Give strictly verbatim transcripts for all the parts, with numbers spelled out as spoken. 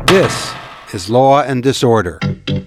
This is Law and Disorder.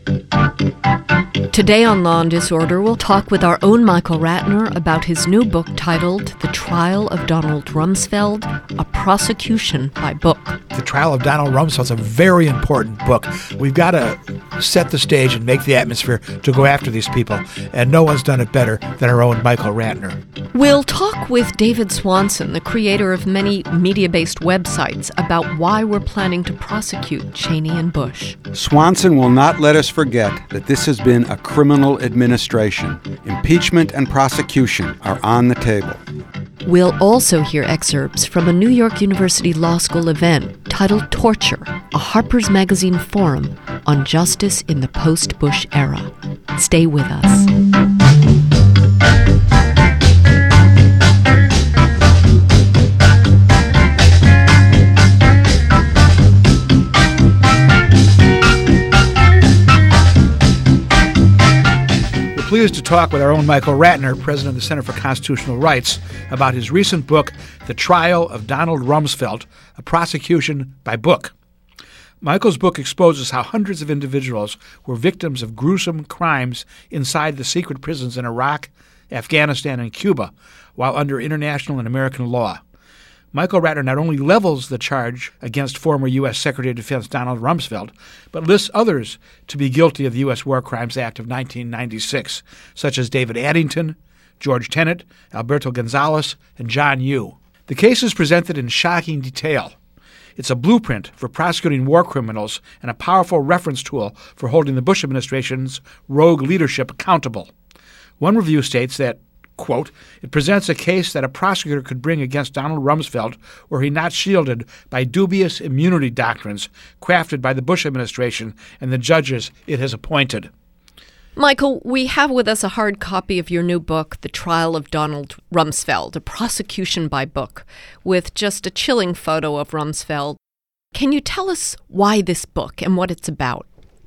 Today on Law and Disorder, we'll talk with our own Michael Ratner about his new book titled The Trial of Donald Rumsfeld, A Prosecution by Book. The Trial of Donald Rumsfeld is a very important book. We've got to set the stage and make the atmosphere to go after these people, and no one's done it better than our own Michael Ratner. We'll talk with David Swanson, the creator of many media-based websites, about why we're planning to prosecute Cheney and Bush. Swanson will not let us forget that this has been a criminal administration. Impeachment and prosecution are on the table. We'll also hear excerpts from a New York University Law School event titled Torture, a Harper's Magazine forum on justice in the post-Bush era. Stay with us. Pleased to talk with our own Michael Ratner, president of the Center for Constitutional Rights, about his recent book, The Trial of Donald Rumsfeld, A Prosecution by Book. Michael's book exposes how hundreds of individuals were victims of gruesome crimes inside the secret prisons in Iraq, Afghanistan, and Cuba, while under international and American law. Michael Ratner not only levels the charge against former U S Secretary of Defense Donald Rumsfeld, but lists others to be guilty of the U S War Crimes Act of nineteen ninety-six, such as David Addington, George Tenet, Alberto Gonzales, and John Yoo. The case is presented in shocking detail. It's a blueprint for prosecuting war criminals and a powerful reference tool for holding the Bush administration's rogue leadership accountable. One review states that, quote, it presents a case that a prosecutor could bring against Donald Rumsfeld were he not shielded by dubious immunity doctrines crafted by the Bush administration and the judges it has appointed. Michael, we have with us a hard copy of your new book, The Trial of Donald Rumsfeld, A Prosecution by Book, with just a chilling photo of Rumsfeld. Can you tell us why this book and what it's about?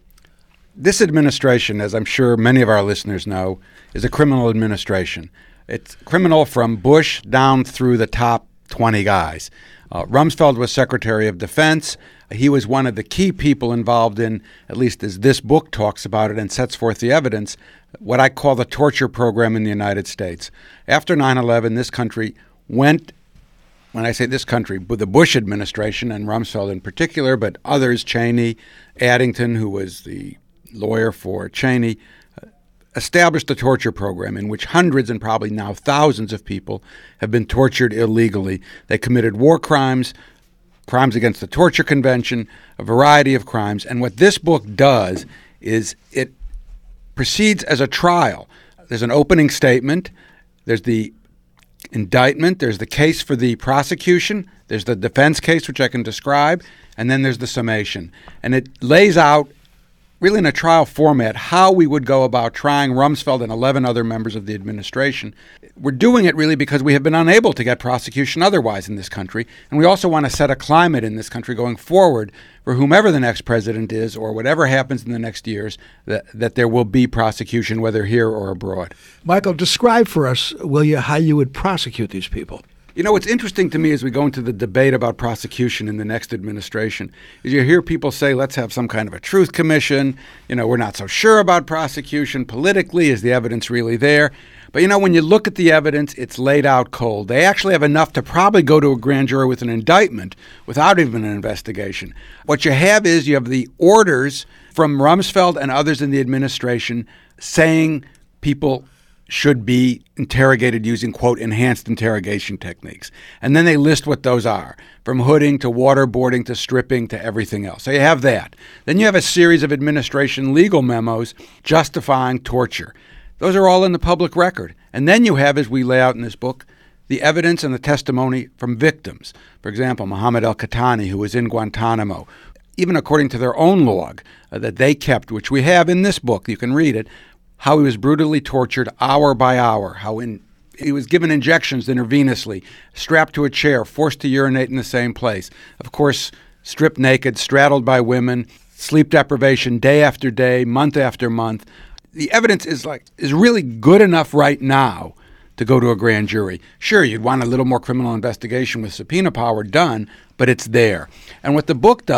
This administration, as I'm sure many of our listeners know, is a criminal administration. It's criminal from Bush down through the top twenty guys. Uh, Rumsfeld was Secretary of Defense. He was one of the key people involved in, at least as this book talks about it and sets forth the evidence, what I call the torture program in the United States. After nine eleven, this country went, when I say this country, the Bush administration and Rumsfeld in particular, but others, Cheney, Addington, who was the lawyer for Cheney, established a torture program in which hundreds and probably now thousands of people have been tortured illegally. They committed war crimes, crimes against the Torture Convention, a variety of crimes. And what this book does is it proceeds as a trial. There's an opening statement, there's the indictment, there's the case for the prosecution, there's the defense case, which I can describe, and then there's the summation. And it lays out really in a trial format, how we would go about trying Rumsfeld and eleven other members of the administration. We're doing it really because we have been unable to get prosecution otherwise in this country, and we also want to set a climate in this country going forward for whomever the next president is or whatever happens in the next years, that, that there will be prosecution, whether here or abroad. Michael, describe for us, will you, how you would prosecute these people? You know, what's interesting to me as we go into the debate about prosecution in the next administration is you hear people say, let's have some kind of a truth commission. You know, we're not so sure about prosecution politically. Is the evidence really there? But, you know, when you look at the evidence, it's laid out cold. They actually have enough to probably go to a grand jury with an indictment without even an investigation. What you have is you have the orders from Rumsfeld and others in the administration saying people should be interrogated using, quote, enhanced interrogation techniques. And then they list what those are, from hooding to waterboarding to stripping to everything else. So you have that. Then you have a series of administration legal memos justifying torture. Those are all in the public record. And then you have, as we lay out in this book, the evidence and the testimony from victims. For example, Mohammed al-Qahtani, who was in Guantanamo. Even according to their own log uh, that they kept, which we have in this book, you can read it, how he was brutally tortured hour by hour, how in, he was given injections intravenously, strapped to a chair, forced to urinate in the same place. Of course, stripped naked, straddled by women, sleep deprivation day after day, month after month. The evidence is like is really good enough right now to go to a grand jury. Sure, you'd want a little more criminal investigation with subpoena power done, but it's there. And what the book does,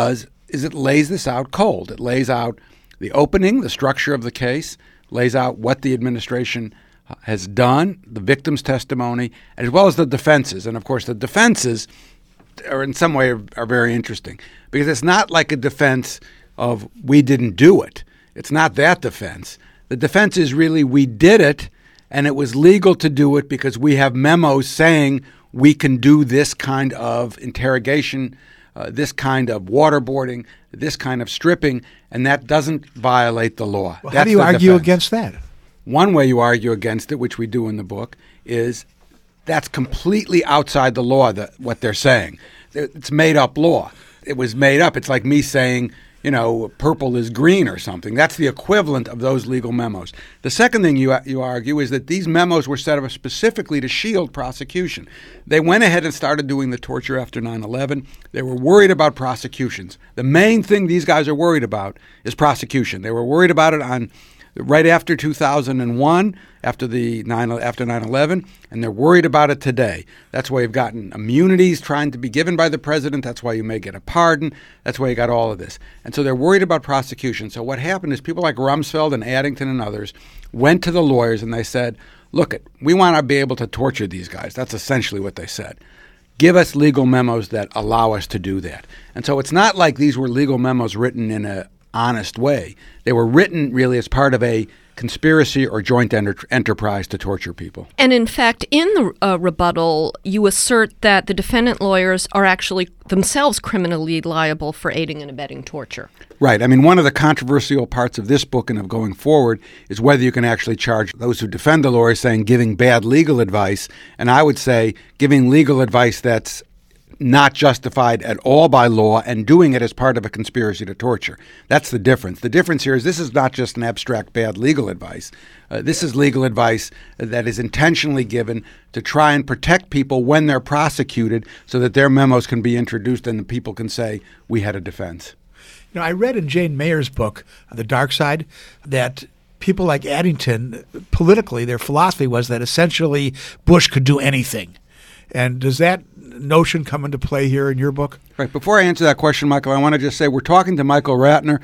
is it lays this out cold. It lays out the opening, the structure of the case, lays out what the administration has done, the victim's testimony, as well as the defenses. And, of course, the defenses are in some way are, are very interesting because it's not like a defense of we didn't do it. It's not that defense. The defense is really we did it and it was legal to do it because we have memos saying we can do this kind of interrogation, uh, this kind of waterboarding, this kind of stripping, and that doesn't violate the law. Well, That's how do you the argue defense. against that? One way you argue against it, which we do in the book, is that's completely outside the law, the, what they're saying. It's made-up law. It was made up. It's like me saying, you know, purple is green or something. That's the equivalent of those legal memos. The second thing you you argue is that these memos were set up specifically to shield prosecution. They went ahead and started doing the torture after nine eleven. They were worried about prosecutions. The main thing these guys are worried about is prosecution. They were worried about it on right after two thousand one, after the nine after nine eleven, and they're worried about it today. That's why you've gotten immunities trying to be given by the president. That's why you may get a pardon. That's why you got all of this. And so they're worried about prosecution. So what happened is people like Rumsfeld and Addington and others went to the lawyers and they said, look, it, we want to be able to torture these guys. That's essentially what they said. Give us legal memos that allow us to do that. And so it's not like these were legal memos written in a honest way. They were written really as part of a conspiracy or joint enter- enterprise to torture people. And in fact, in the uh, rebuttal, you assert that the defendant lawyers are actually themselves criminally liable for aiding and abetting torture. Right. I mean, one of the controversial parts of this book and of going forward is whether you can actually charge those who defend the lawyers saying giving bad legal advice. And I would say giving legal advice that's not justified at all by law and doing it as part of a conspiracy to torture. That's the difference. The difference here is this is not just an abstract bad legal advice. Uh, this is legal advice that is intentionally given to try and protect people when they're prosecuted so that their memos can be introduced and the people can say, we had a defense. You know, I read in Jane Mayer's book, The Dark Side, that people like Addington, politically, their philosophy was that essentially Bush could do anything. And does that notion come into play here in your book? Right. Before I answer that question, Michael, I want to just say we're talking to Michael Ratner.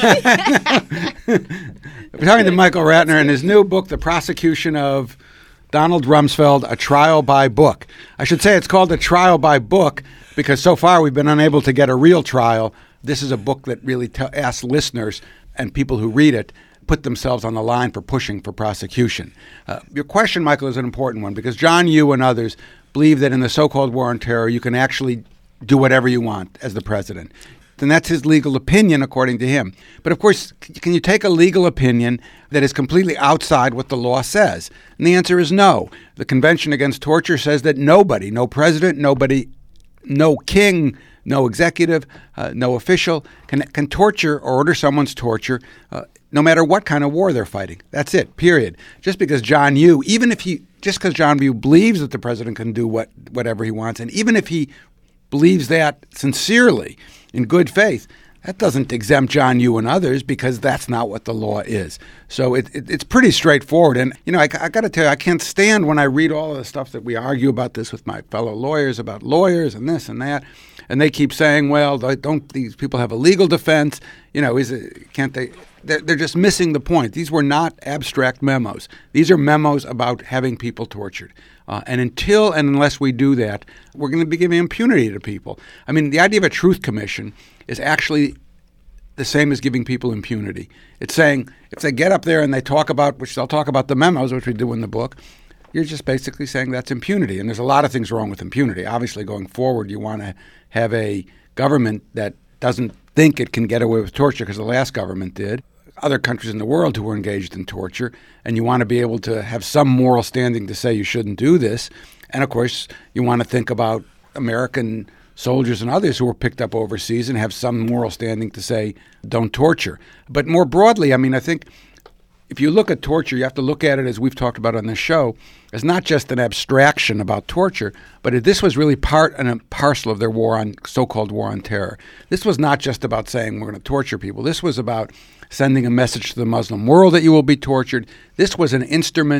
We're talking to Michael Ratner in his new book, The Prosecution of Donald Rumsfeld, A Trial by Book. I should say it's called A Trial by Book because so far we've been unable to get a real trial. This is a book that really t- asks listeners and people who read it put themselves on the line for pushing for prosecution. Uh, your question, Michael, is an important one because John Yoo and others believe that in the so-called war on terror, you can actually do whatever you want as the president. And that's his legal opinion, according to him. But, of course, can you take a legal opinion that is completely outside what the law says? And the answer is no. The Convention Against Torture says that nobody, no president, nobody, no king, no executive, uh, no official can, can torture or order someone's torture uh, no matter what kind of war they're fighting. That's it, period. Just because John Yoo, even if he, just because John Yoo believes that the president can do what whatever he wants, and even if he believes that sincerely, in good faith, that doesn't exempt John Yoo and others because that's not what the law is. So it, it, it's pretty straightforward. And, you know, I, I got to tell you, I can't stand when I read all of the stuff that we argue about this with my fellow lawyers, about lawyers and this and that. And they keep saying, well, don't these people have a legal defense? You know, is it, can't they? They're, they're just missing the point. These were not abstract memos. These are memos about having people tortured. Uh, and until and unless we do that, we're going to be giving impunity to people. I mean, the idea of a truth commission is actually the same as giving people impunity. It's saying if they get up there and they talk about, which they'll talk about the memos, which we do in the book, you're just basically saying that's impunity. And there's a lot of things wrong with impunity. Obviously, going forward, you want to have a government that doesn't think it can get away with torture because the last government did. Other countries in the world who were engaged in torture, and you want to be able to have some moral standing to say you shouldn't do this. And, of course, you want to think about American soldiers and others who were picked up overseas and have some moral standing to say don't torture. But more broadly, I mean, I think if you look at torture, you have to look at it, as we've talked about on this show, as not just an abstraction about torture, but it, this was really part and a parcel of their war on, so-called war on terror. This was not just about saying we're going to torture people. This was about sending a message to the Muslim world that you will be tortured. This was an instrument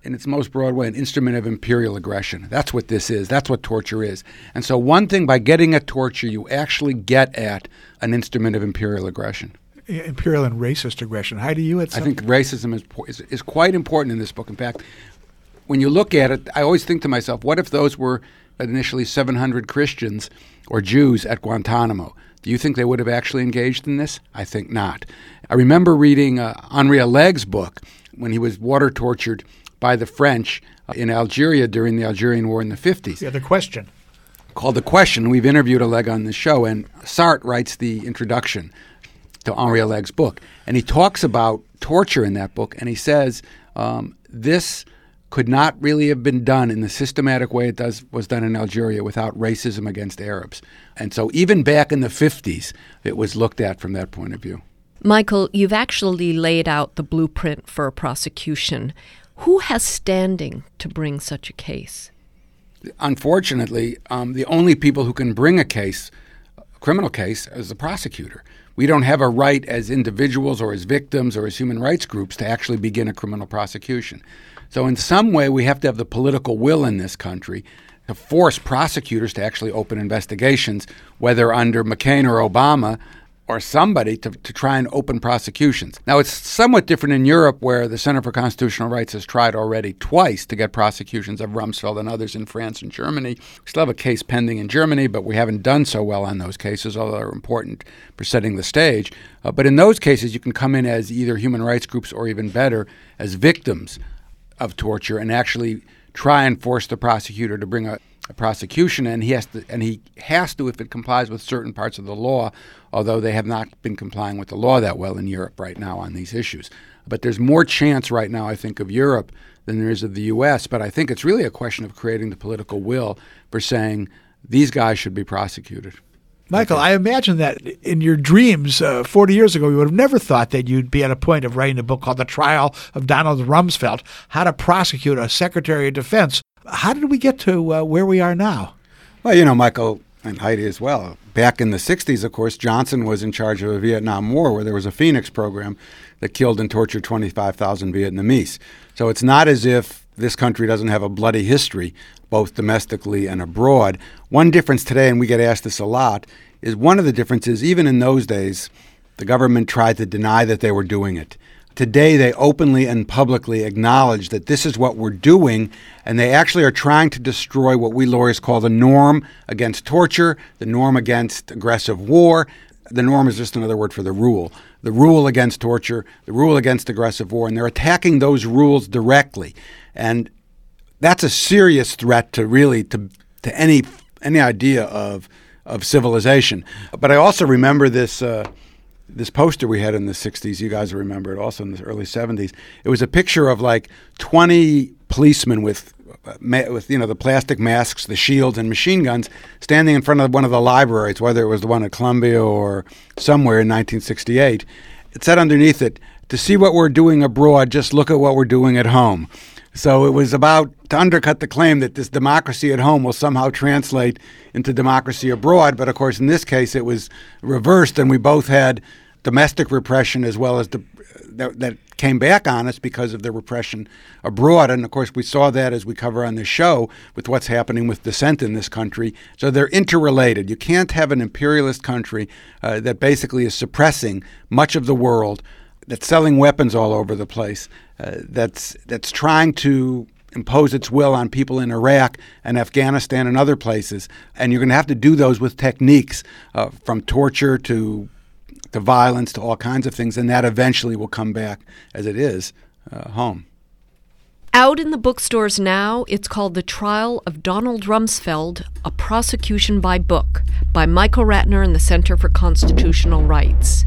in its most broad way, an instrument of imperial aggression. That's what this is. That's what torture is. And so one thing, by getting at torture, you actually get at an instrument of imperial aggression. Imperial and racist aggression. How do you? At I think racism is, is is quite important in this book. In fact, when you look at it, I always think to myself, what if those were initially seven hundred Christians or Jews at Guantanamo? Do you think they would have actually engaged in this? I think not. I remember reading uh, Henri Alleg's book when he was water tortured by the French uh, in Algeria during the Algerian War in the fifties. Yeah, The Question. Called The Question. We've interviewed Alleg on the show, and Sartre writes the introduction to Henri Alleg's book. And he talks about torture in that book, and he says um, this could not really have been done in the systematic way it does was done in Algeria without racism against Arabs. And so even back in the fifties, it was looked at from that point of view. Michael, you've actually laid out the blueprint for a prosecution. Who has standing to bring such a case? Unfortunately, um, the only people who can bring a case, a criminal case, is the prosecutor. We don't have a right as individuals or as victims or as human rights groups to actually begin a criminal prosecution. So in some way, we have to have the political will in this country to force prosecutors to actually open investigations, whether under McCain or Obama or somebody, to, to try and open prosecutions. Now, it's somewhat different in Europe, where the Center for Constitutional Rights has tried already twice to get prosecutions of Rumsfeld and others in France and Germany. We still have a case pending in Germany, but we haven't done so well on those cases, although they're important for setting the stage. Uh, but in those cases, you can come in as either human rights groups or, even better, as victims of torture and actually try and force the prosecutor to bring a, a prosecution, and he has to, and he has to if it complies with certain parts of the law, although they have not been complying with the law that well in Europe right now on these issues. But there's more chance right now, I think, of Europe than there is of the U S, but I think it's really a question of creating the political will for saying these guys should be prosecuted. Michael, I imagine that in your dreams uh, forty years ago, you would have never thought that you'd be at a point of writing a book called The Trial of Donald Rumsfeld, How to Prosecute a Secretary of Defense. How did we get to uh, where we are now? Well, you know, Michael, and Heidi as well, back in the sixties, of course, Johnson was in charge of a Vietnam War where there was a Phoenix program that killed and tortured twenty-five thousand Vietnamese. So it's not as if this country doesn't have a bloody history, both domestically and abroad. One difference today, and we get asked this a lot, is one of the differences, even in those days, the government tried to deny that they were doing it. Today, they openly and publicly acknowledge that this is what we're doing, and they actually are trying to destroy what we lawyers call the norm against torture, the norm against aggressive war. The norm is just another word for the rule. The rule against torture, the rule against aggressive war, and they're attacking those rules directly. And that's a serious threat to really to to any any idea of of civilization. But I also remember this uh, this poster we had in the sixties. You guys remember it also in the early seventies. It was a picture of like twenty policemen with uh, ma- with you know the plastic masks, the shields, and machine guns standing in front of one of the libraries, whether it was the one at Columbia or somewhere in nineteen sixty-eight. It said underneath it, "To see what we're doing abroad, just look at what we're doing at home." So it was about to undercut the claim that this democracy at home will somehow translate into democracy abroad. But of course, in this case, it was reversed, and we both had domestic repression as well as the, that, that came back on us because of the repression abroad. And of course, we saw that as we cover on this show with what's happening with dissent in this country. So they're interrelated. You can't have an imperialist country uh, that basically is suppressing much of the world, that's selling weapons all over the place, uh, that's that's trying to impose its will on people in Iraq and Afghanistan and other places. And you're going to have to do those with techniques uh, from torture to to violence to all kinds of things, and that eventually will come back, as it is, uh, home. Out in the bookstores now, it's called The Trial of Donald Rumsfeld, A Prosecution by Book, by Michael Ratner and the Center for Constitutional Rights.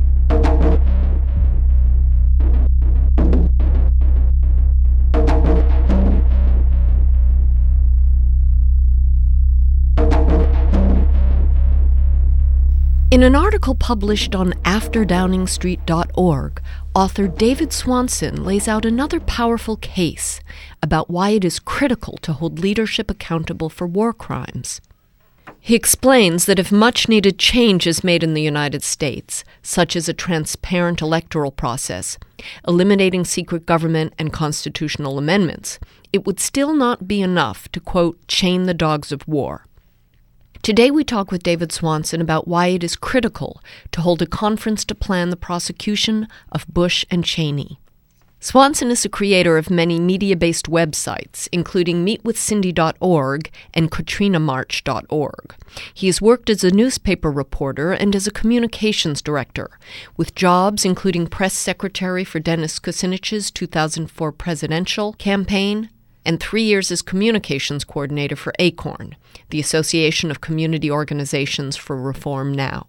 In an article published on after downing street dot org, author David Swanson lays out another powerful case about why it is critical to hold leadership accountable for war crimes. He explains that if much-needed change is made in the United States, such as a transparent electoral process, eliminating secret government and constitutional amendments, it would still not be enough to, quote, chain the dogs of war. Today we talk with David Swanson about why it is critical to hold a conference to plan the prosecution of Bush and Cheney. Swanson is the creator of many media-based websites, including meet with cindy dot org and katrina march dot org. He has worked as a newspaper reporter and as a communications director, with jobs including press secretary for Dennis Kucinich's two thousand four presidential campaign, and three years as communications coordinator for ACORN, the Association of Community Organizations for Reform Now.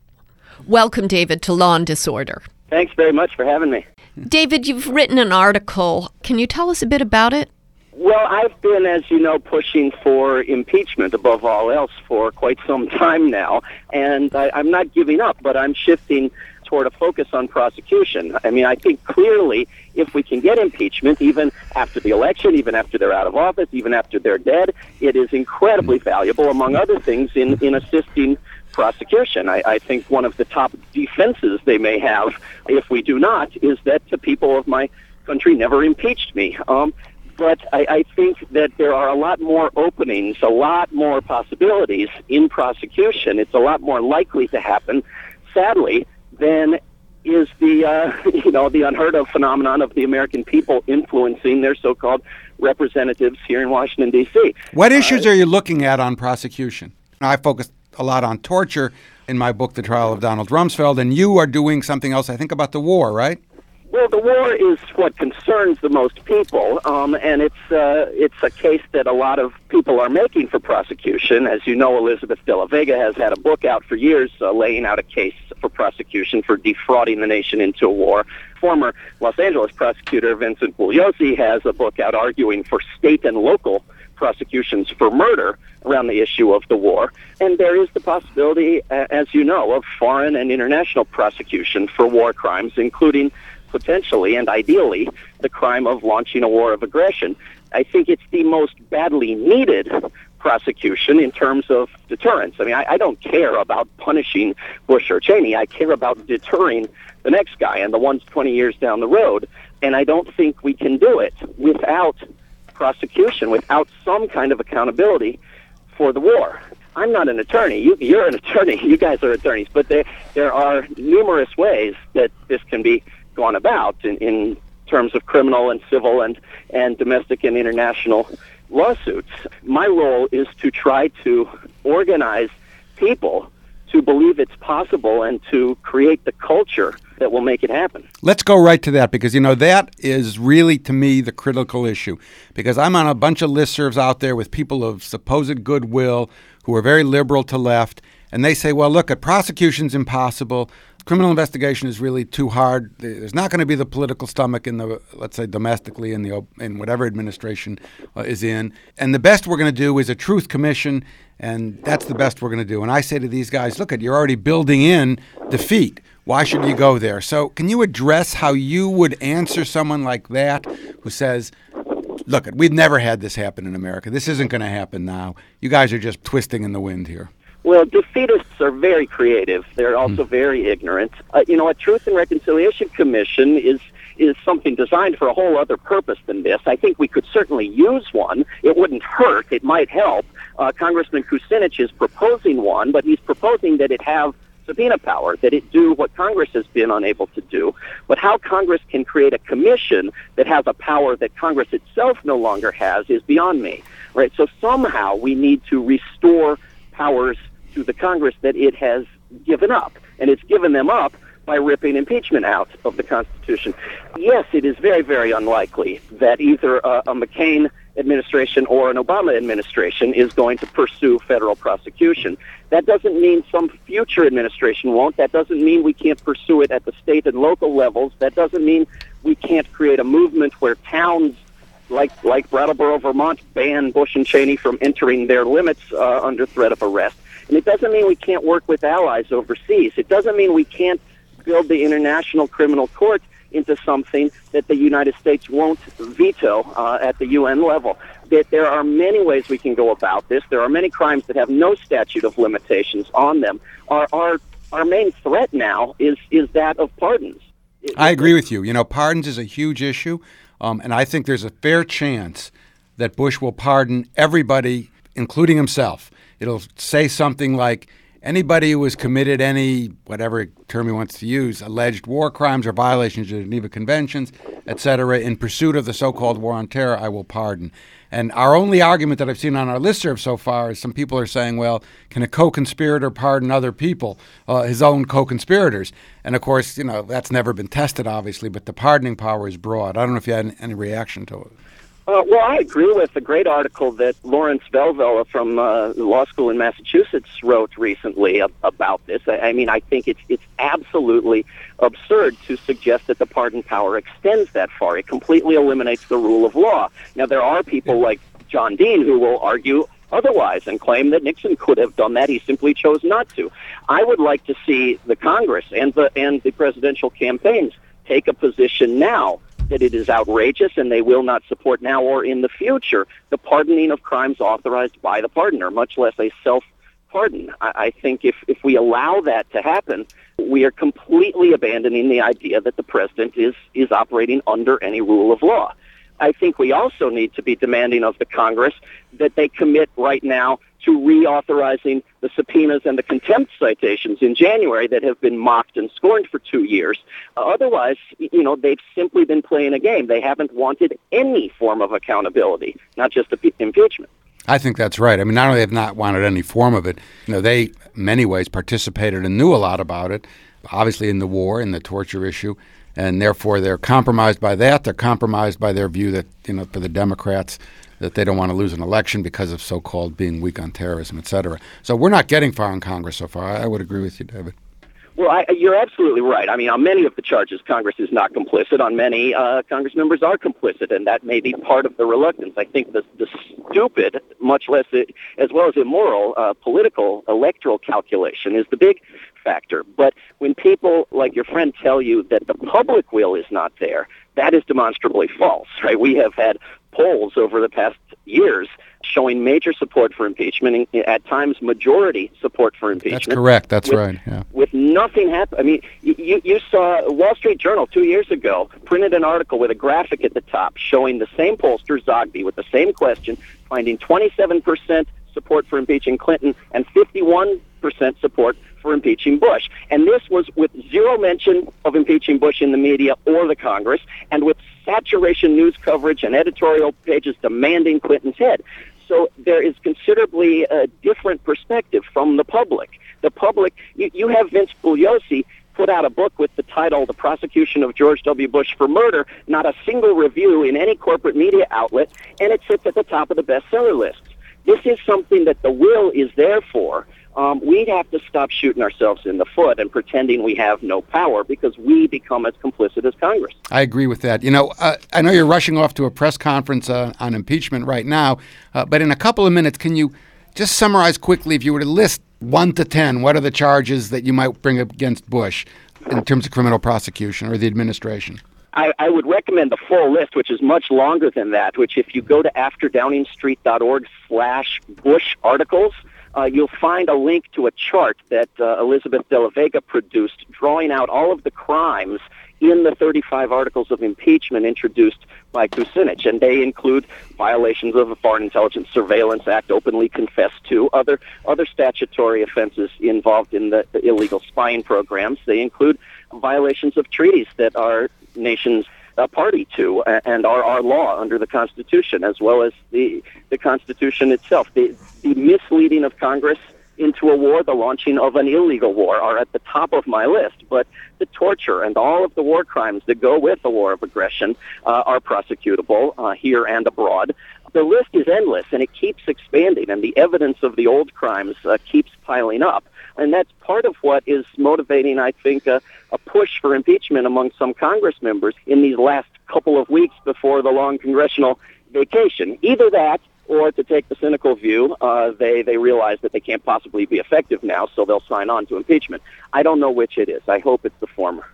Welcome, David, to Law and Disorder. Thanks very much for having me. David, you've written an article. Can you tell us a bit about it? Well, I've been, as you know, pushing for impeachment above all else for quite some time now, and I, I'm not giving up, but I'm shifting toward a focus on prosecution. I mean, I think clearly if we can get impeachment, even after the election, even after they're out of office, even after they're dead, it is incredibly valuable, among other things, in, in assisting prosecution. I, I think one of the top defenses they may have, if we do not, is that the people of my country never impeached me. Um, but I, I think that there are a lot more openings, a lot more possibilities in prosecution. It's a lot more likely to happen, sadly, than is the uh, you know the unheard of phenomenon of the American people influencing their so-called representatives here in Washington, D C. What issues uh, are you looking at on prosecution? I focused a lot on torture in my book, The Trial of Donald Rumsfeld, and you are doing something else, I think, about the war, right? Well, the war is what concerns the most people, um, and it's uh, it's a case that a lot of people are making for prosecution. As you know, Elizabeth de la Vega has had a book out for years uh, laying out a case for prosecution for defrauding the nation into a war. Former Los Angeles prosecutor Vincent Bugliosi has a book out arguing for state and local prosecutions for murder around the issue of the war. And there is the possibility, as you know, of foreign and international prosecution for war crimes, including potentially and ideally the crime of launching a war of aggression. I think it's the most badly needed prosecution in terms of deterrence. I mean, I, I don't care about punishing Bush or Cheney. I care about deterring the next guy and the ones twenty years down the road. And I don't think we can do it without prosecution, without some kind of accountability for the war. I'm not an attorney. You, you're an attorney. You guys are attorneys. But there, there are numerous ways that this can be gone about in, in terms of criminal and civil and, and domestic and international lawsuits. My role is to try to organize people to believe it's possible and to create the culture that will make it happen. Let's go right to that, because, you know, that is really, to me, the critical issue. Because I'm on a bunch of listservs out there with people of supposed goodwill who are very liberal to left, and they say, well, look, a prosecution's impossible. Criminal investigation is really too hard. There's not going to be the political stomach in the, let's say, domestically in the in whatever administration uh, is in. And the best we're going to do is a truth commission, and that's the best we're going to do. And I say to these guys, look, you're already building in defeat. Why should you go there? So can you address how you would answer someone like that who says, look, we've never had this happen in America. This isn't going to happen now. You guys are just twisting in the wind here. Well, defeatists are very creative. They're also mm. very ignorant. Uh, you know, a Truth and Reconciliation Commission is is something designed for a whole other purpose than this. I think we could certainly use one. It wouldn't hurt. It might help. Uh, Congressman Kucinich is proposing one, but he's proposing that it have subpoena power, that it do what Congress has been unable to do. But how Congress can create a commission that has a power that Congress itself no longer has is beyond me. Right? So somehow we need to restore powers to the Congress that it has given up. And it's given them up by ripping impeachment out of the Constitution. Yes, it is very, very unlikely that either a, a McCain administration or an Obama administration is going to pursue federal prosecution. That doesn't mean some future administration won't. That doesn't mean we can't pursue it at the state and local levels. That doesn't mean we can't create a movement where towns like like Brattleboro, Vermont, ban Bush and Cheney from entering their limits uh, under threat of arrest. And it doesn't mean we can't work with allies overseas. It doesn't mean we can't build the International Criminal Court into something that the United States won't veto uh, at the U N level. That there are many ways we can go about this. There are many crimes that have no statute of limitations on them. Our our, our main threat now is, is that of pardons. I agree with you. You know, pardons is a huge issue, um, and I think there's a fair chance that Bush will pardon everybody, including himself. It'll say something like, anybody who has committed any, whatever term he wants to use, alleged war crimes or violations of the Geneva Conventions, et cetera, in pursuit of the so-called war on terror, I will pardon. And our only argument that I've seen on our listserv so far is some people are saying, well, can a co-conspirator pardon other people, uh, his own co-conspirators? And, of course, you know, that's never been tested, obviously, but the pardoning power is broad. I don't know if you had any reaction to it. Uh, well, I agree with the great article that Lawrence Velvella from uh, the law school in Massachusetts wrote recently ab- about this. I, I mean, I think it's it's absolutely absurd to suggest that the pardon power extends that far. It completely eliminates the rule of law. Now, there are people like John Dean who will argue otherwise and claim that Nixon could have done that. He simply chose not to. I would like to see the Congress and the and the presidential campaigns take a position now that it is outrageous and they will not support now or in the future the pardoning of crimes authorized by the pardoner, much less a self-pardon. I, I think if, if we allow that to happen, we are completely abandoning the idea that the president is, is operating under any rule of law. I think we also need to be demanding of the Congress that they commit right now to reauthorizing the subpoenas and the contempt citations in January that have been mocked and scorned for two years. Uh, otherwise, you know, they've simply been playing a game. They haven't wanted any form of accountability, not just a, impeachment. I think that's right. I mean, not only have not wanted any form of it, you know, they, in many ways, participated and knew a lot about it, obviously in the war, in the torture issue, and therefore they're compromised by that. They're compromised by their view that, you know, for the Democrats, that they don't want to lose an election because of so-called being weak on terrorism, et cetera. So we're not getting far in Congress so far. I would agree with you, David. Well, I, you're absolutely right. I mean, on many of the charges, Congress is not complicit. On many, uh, Congress members are complicit, and that may be part of the reluctance. I think the, the stupid, much less it, as well as immoral, uh, political electoral calculation is the big factor. But when people like your friend tell you that the public will is not there, that is demonstrably false, right? We have had polls over the past years showing major support for impeachment, and at times majority support for impeachment. That's correct. That's with, right. Yeah. With nothing happening. I mean, you, you saw Wall Street Journal two years ago printed an article with a graphic at the top showing the same pollster, Zogby, with the same question, finding twenty-seven percent support for impeaching Clinton and fifty-one percent support for impeaching Bush. And this was with zero mention of impeaching Bush in the media or the Congress, and with saturation news coverage and editorial pages demanding Clinton's head. So there is considerably a different perspective from the public. The public, you, you have Vince Bugliosi put out a book with the title, The Prosecution of George W. Bush for Murder, not a single review in any corporate media outlet, and it sits at the top of the bestseller lists. This is something that the will is there for. Um, we have to stop shooting ourselves in the foot and pretending we have no power, because we become as complicit as Congress. I agree with that. You know, uh, I know you're rushing off to a press conference uh, on impeachment right now, uh, but in a couple of minutes, can you just summarize quickly, if you were to list one to ten, what are the charges that you might bring up against Bush in terms of criminal prosecution or the administration? I, I would recommend the full list, which is much longer than that, which if you go to after downing street dot org slash Bush articles, Uh, you'll find a link to a chart that uh, Elizabeth de la Vega produced, drawing out all of the crimes in the thirty-five articles of impeachment introduced by Kucinich, and they include violations of the Foreign Intelligence Surveillance Act, openly confessed to, other other statutory offenses involved in the, the illegal spying programs. They include violations of treaties that our nations a party to and are our law under the Constitution, as well as the the Constitution itself. The, the misleading of Congress into a war, the launching of an illegal war, are at the top of my list. But the torture and all of the war crimes that go with a war of aggression uh, are prosecutable uh, here and abroad. The list is endless, and it keeps expanding, and the evidence of the old crimes uh, keeps piling up. And that's part of what is motivating, I think, a, a push for impeachment among some Congress members in these last couple of weeks before the long congressional vacation. Either that, or to take the cynical view, uh, they, they realize that they can't possibly be effective now, so they'll sign on to impeachment. I don't know which it is. I hope it's the former.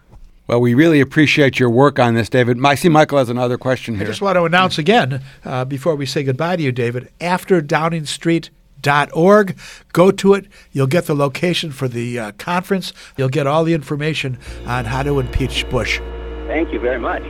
Well, we really appreciate your work on this, David. I see Michael has another question here. I just want to announce again, uh, before we say goodbye to you, David, after downing street dot org. Go to it. You'll get the location for the uh, conference. You'll get all the information on how to impeach Bush. Thank you very much.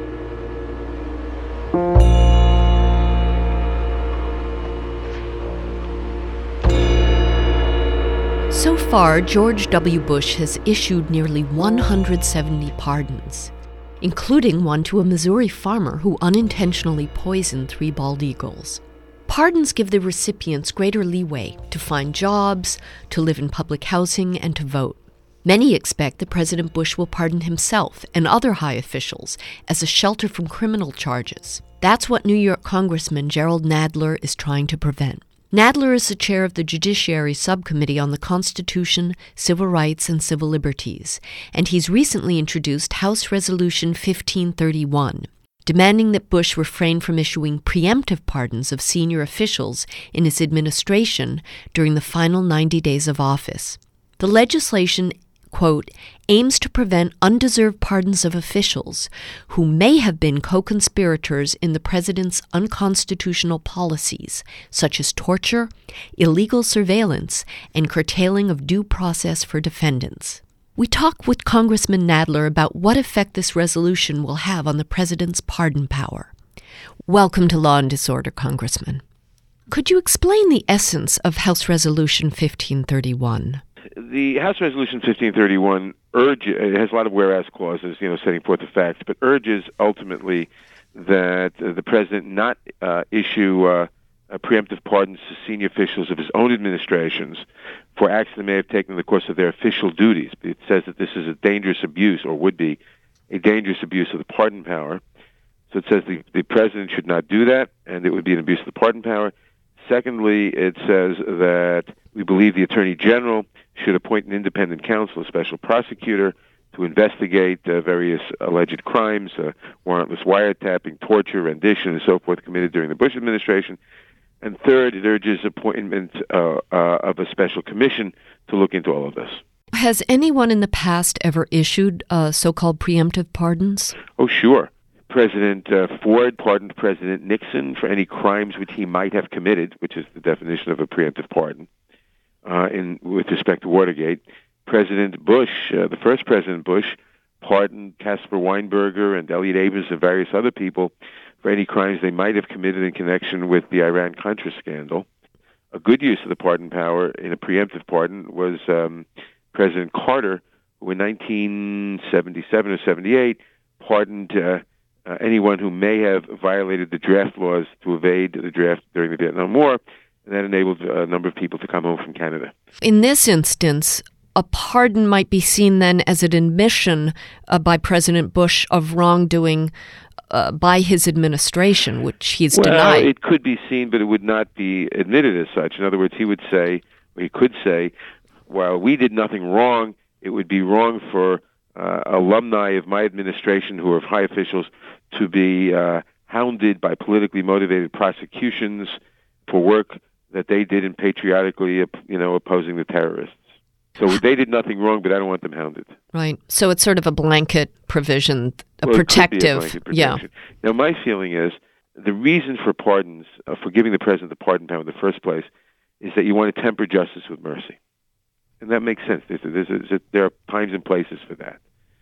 So far, George W. Bush has issued nearly one hundred seventy pardons, including one to a Missouri farmer who unintentionally poisoned three bald eagles. Pardons give the recipients greater leeway to find jobs, to live in public housing, and to vote. Many expect that President Bush will pardon himself and other high officials as a shelter from criminal charges. That's what New York Congressman Jerrold Nadler is trying to prevent. Nadler is the chair of the Judiciary Subcommittee on the Constitution, Civil Rights, and Civil Liberties, and he's recently introduced House Resolution fifteen thirty-one, demanding that Bush refrain from issuing preemptive pardons of senior officials in his administration during the final ninety days of office. The legislation, quote, aims to prevent undeserved pardons of officials who may have been co-conspirators in the president's unconstitutional policies, such as torture, illegal surveillance, and curtailing of due process for defendants. We talk with Congressman Nadler about what effect this resolution will have on the president's pardon power. Welcome to Law and Disorder, Congressman. Could you explain the essence of House Resolution fifteen thirty-one? The House Resolution fifteen thirty-one urges, it has a lot of whereas clauses, you know, setting forth the facts, but urges ultimately that uh, the president not uh, issue uh, uh, preemptive pardons to senior officials of his own administrations for acts they may have taken in the course of their official duties. It says that this is a dangerous abuse, or would be a dangerous abuse of the pardon power. So it says the, the president should not do that, and it would be an abuse of the pardon power. Secondly, it says that we believe the Attorney General should appoint an independent counsel, a special prosecutor, to investigate uh, various alleged crimes, uh, warrantless wiretapping, torture, rendition, and so forth committed during the Bush administration. And third, it urges appointment uh, uh, of a special commission to look into all of this. Has anyone in the past ever issued uh, so-called preemptive pardons? Oh, sure. President uh, Ford pardoned President Nixon for any crimes which he might have committed, which is the definition of a preemptive pardon, uh, in with respect to Watergate. President Bush, uh, the first President Bush, pardoned Caspar Weinberger and Elliot Abrams and various other people for any crimes they might have committed in connection with the Iran-Contra scandal. A good use of the pardon power in a preemptive pardon was um, President Carter, who in nineteen seventy-seven or seventy-eight pardoned uh, Uh, anyone who may have violated the draft laws to evade the draft during the Vietnam War, and that enabled a number of people to come home from Canada. In this instance, a pardon might be seen then as an admission uh, by President Bush of wrongdoing uh, by his administration, which he's well, denied. Well, it could be seen, but it would not be admitted as such. In other words, he would say, or he could say, while we did nothing wrong, it would be wrong for uh, alumni of my administration who are high officials to be uh, hounded by politically motivated prosecutions for work that they did in patriotically, you know, opposing the terrorists. So they did nothing wrong, but I don't want them hounded. Right. So it's sort of a blanket provision, a well, protective. It could be a blanket protection. Yeah. Now, my feeling is the reason for pardons, uh, for giving the president the pardon power in the first place, is that you want to temper justice with mercy. And that makes sense. There's a, there's a, there's a, there are times and places for that.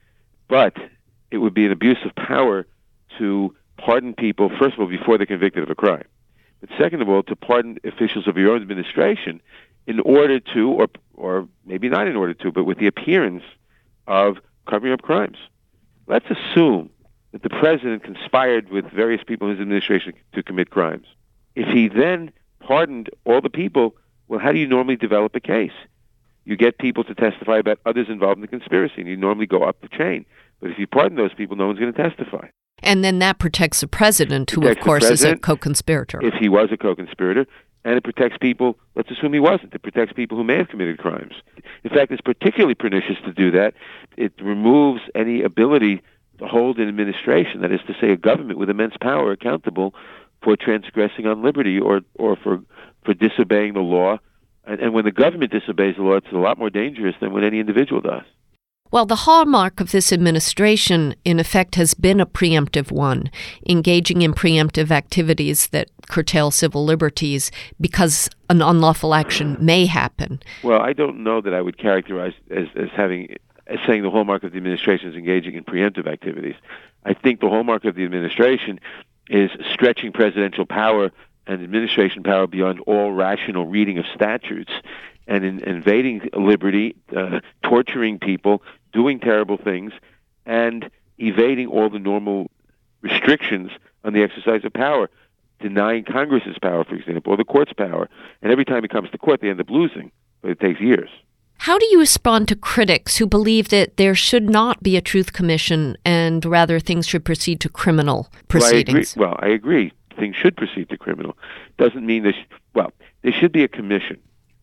But it would be an abuse of power to pardon people, first of all, before they're convicted of a crime. But second of all, to pardon officials of your own administration in order to, or or maybe not in order to, but with the appearance of covering up crimes. Let's assume that the president conspired with various people in his administration to commit crimes. If he then pardoned all the people, well, how do you normally develop a case? You get people to testify about others involved in the conspiracy, and you normally go up the chain. But if you pardon those people, no one's going to testify. And then that protects the president, who, protects of course, is a co-conspirator. If he was a co-conspirator, and it protects people, let's assume he wasn't, it protects people who may have committed crimes. In fact, it's particularly pernicious to do that. It removes any ability to hold an administration, that is to say a government with immense power, accountable for transgressing on liberty or, or for, for disobeying the law. And, and when the government disobeys the law, it's a lot more dangerous than when any individual does. Well, the hallmark of this administration, in effect, has been a preemptive one, engaging in preemptive activities that curtail civil liberties because an unlawful action may happen. Well, I don't know that I would characterize as, as having as saying the hallmark of the administration is engaging in preemptive activities. I think the hallmark of the administration is stretching presidential power and administration power beyond all rational reading of statutes and in, invading liberty, uh, torturing people, doing terrible things, and evading all the normal restrictions on the exercise of power, denying Congress's power, for example, or the court's power. And every time it comes to court, they end up losing, but it takes years. How do you respond to critics who believe that there should not be a truth commission and rather things should proceed to criminal proceedings? Well, I agree. Well, I agree. Things should proceed to criminal. Doesn't mean there. Sh- well, there should be a commission.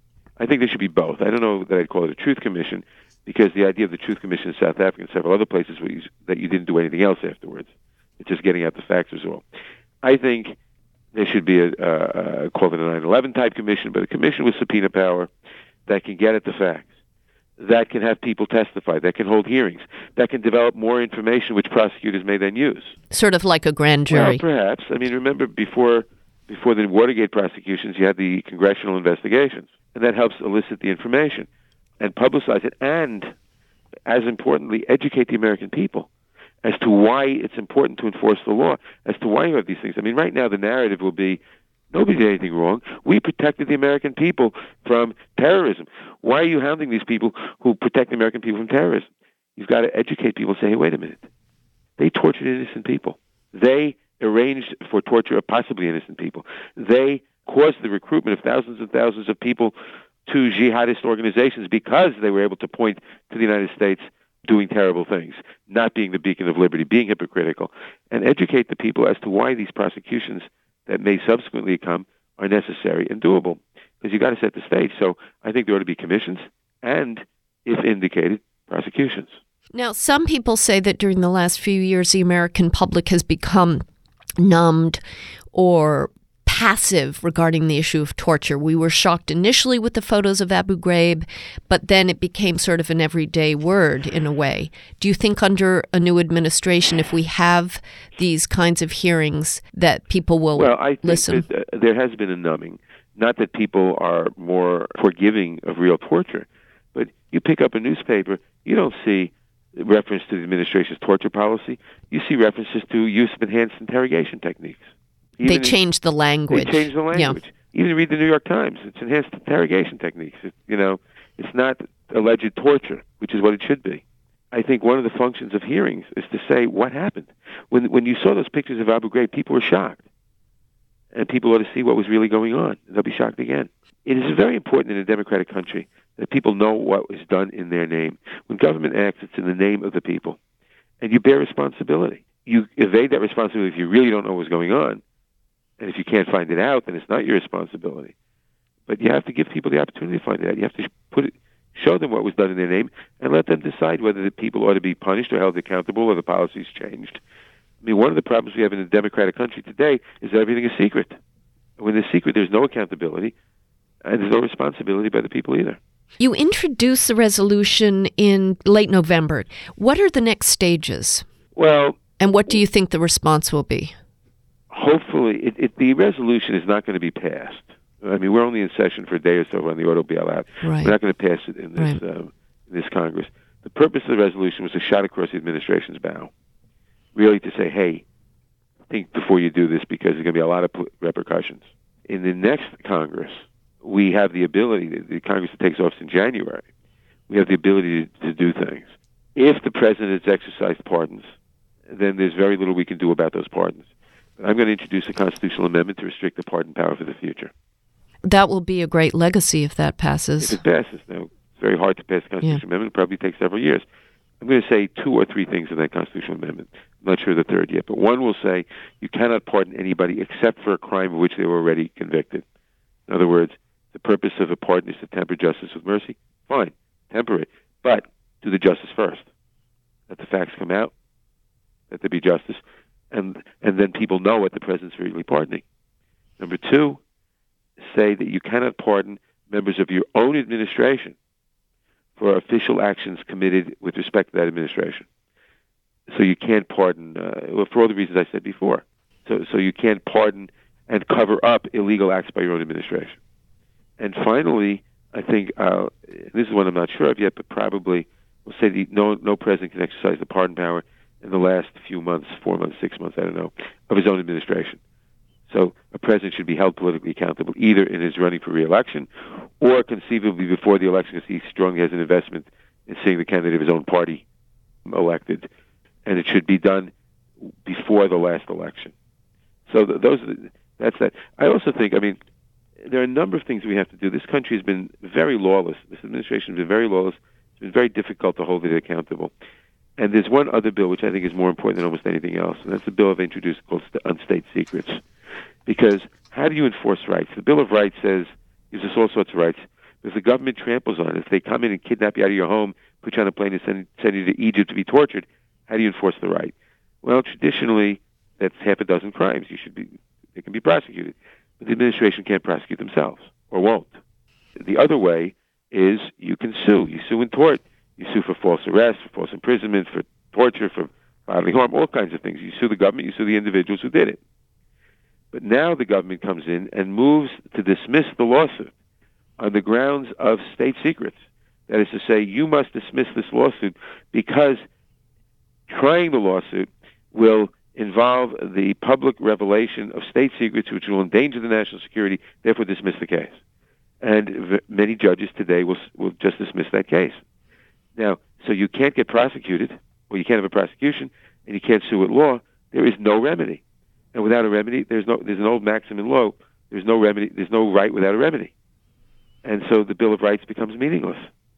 I think there should be both. I don't know that I'd call it a truth commission, because the idea of the Truth Commission in South Africa and several other places was that you didn't do anything else afterwards. It's just getting out the facts was all. I think there should be a, a, a call it a nine eleven type commission, but a commission with subpoena power that can get at the facts, that can have people testify, that can hold hearings, that can develop more information which prosecutors may then use. Sort of like a grand jury. Well, perhaps. I mean, remember before before the Watergate prosecutions, you had the congressional investigations, and that helps elicit the information and publicize it, and, as importantly, educate the American people as to why it's important to enforce the law, as to why you have these things. I mean, right now the narrative will be, nobody did anything wrong. We protected the American people from terrorism. Why are you hounding these people who protect the American people from terrorism? You've got to educate people and say, hey, wait a minute. They tortured innocent people. They arranged for torture of possibly innocent people. They caused the recruitment of thousands and thousands of people to jihadist organizations because they were able to point to the United States doing terrible things, not being the beacon of liberty, being hypocritical, and educate the people as to why these prosecutions that may subsequently come are necessary and doable, because you've got to set the stage. So I think there ought to be commissions and, if indicated, prosecutions. Now, some people say that during the last few years, the American public has become numbed or passive regarding the issue of torture. We were shocked initially with the photos of Abu Ghraib, but then it became sort of an everyday word in a way. Do you think under a new administration, if we have these kinds of hearings, that people will well, I think listen? That, uh, there has been a numbing. Not that people are more forgiving of real torture, but you pick up a newspaper, you don't see reference to the administration's torture policy. You see references to use of enhanced interrogation techniques. Even they changed the language. They changed the language. Yeah. Even read the New York Times. It's enhanced interrogation techniques. It, you know, it's not alleged torture, which is what it should be. I think one of the functions of hearings is to say what happened. When when you saw those pictures of Abu Ghraib, people were shocked. And people ought to see what was really going on. They'll be shocked again. It is very important in a democratic country that people know what was done in their name. When government acts, it's in the name of the people. And you bear responsibility. You evade that responsibility if you really don't know what's going on. And if you can't find it out, then it's not your responsibility. But you have to give people the opportunity to find it out. You have to put it, show them what was done in their name, and let them decide whether the people ought to be punished or held accountable or the policies changed. I mean, one of the problems we have in a democratic country today is that everything is secret. When there's secret, there's no accountability, and there's no responsibility by the people either. You introduced the resolution in late November. What are the next stages? Well... And what do you think the response will be? Hopefully, it, it, the resolution is not going to be passed. I mean, we're only in session for a day or so on the auto bailout. Right. We're not going to pass it in this, right. um, in this Congress. The purpose of the resolution was a shot across the administration's bow, really to say, hey, think before you do this because there's going to be a lot of repercussions. In the next Congress, we have the ability, the Congress that takes office in January, we have the ability to, to do things. If the president has exercised pardons, then there's very little we can do about those pardons. I'm going to introduce a constitutional amendment to restrict the pardon power for the future. That will be a great legacy if that passes. If it passes. Now, it's very hard to pass a constitutional yeah. amendment. It probably takes several years. I'm going to say two or three things in that constitutional amendment. I'm not sure the third yet. But one will say you cannot pardon anybody except for a crime of which they were already convicted. In other words, the purpose of a pardon is to temper justice with mercy. Fine, temper it. But do the justice first. Let the facts come out. Let there be justice. And and then people know what the president's really pardoning. Number two, say that you cannot pardon members of your own administration for official actions committed with respect to that administration. So you can't pardon, uh, well, for all the reasons I said before. So, so you can't pardon and cover up illegal acts by your own administration. And finally, I think, uh, this is one I'm not sure of yet, but probably we'll say the, no, no president can exercise the pardon power in the last few months, four months, six months, I don't know, of his own administration. So a president should be held politically accountable either in his running for re-election or conceivably before the election, because he strongly has an investment in seeing the candidate of his own party elected. And it should be done before the last election. So th- those, that's that. I also think, I mean, there are a number of things we have to do. This country has been very lawless. This administration has been very lawless. It's been very difficult to hold it accountable. And there's one other bill which I think is more important than almost anything else, and that's the bill I've introduced called st- on state secrets. Because how do you enforce rights? The Bill of Rights says, gives us all sorts of rights. If the government tramples on it, if they come in and kidnap you out of your home, put you on a plane and send, send you to Egypt to be tortured, how do you enforce the right? Well, traditionally, that's half a dozen crimes. You should be, they can be prosecuted. But the administration can't prosecute themselves, or won't. The other way is you can sue. You sue in tort. You sue for false arrest, for false imprisonment, for torture, for bodily harm, all kinds of things. You sue the government, you sue the individuals who did it. But now the government comes in and moves to dismiss the lawsuit on the grounds of state secrets. That is to say, you must dismiss this lawsuit because trying the lawsuit will involve the public revelation of state secrets which will endanger the national security, therefore dismiss the case. And v- many judges today will will just dismiss that case. Now, so you can't get prosecuted, or you can't have a prosecution, and you can't sue at law. There is no remedy. And without a remedy, there's no there's an old maxim in law, there's no remedy, there's no right without a remedy. And so the Bill of Rights becomes meaningless.